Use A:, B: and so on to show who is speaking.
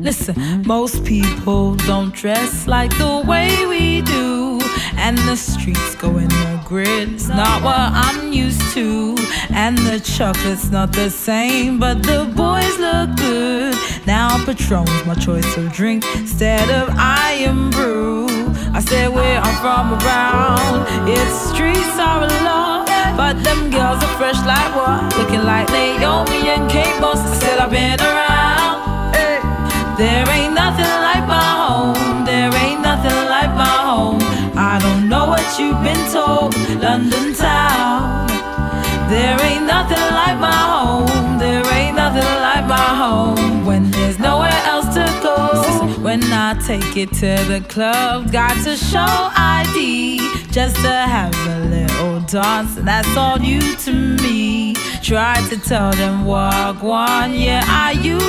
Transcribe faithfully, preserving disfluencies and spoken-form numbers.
A: Listen, most people don't dress like the way we do, and the streets go in the grid. It's not what I'm used to, and the chocolate's not the same, but the boys look good. Now Patron's my choice of drink instead of Iron Brew. I said where I'm from around, its streets are a law, but them girls are fresh like what? Looking like Naomi and Kate Moss. I said I've been around. Hey. There ain't nothing like my home. There ain't nothing like my home. I don't know what you've been told, London town. There ain't nothing like my home. There ain't nothing like my home. When there's nowhere else to go. When I take it to the club, got to show I D just to have a little dance, and that's all new to me. Tried to tell them walk one, yeah I used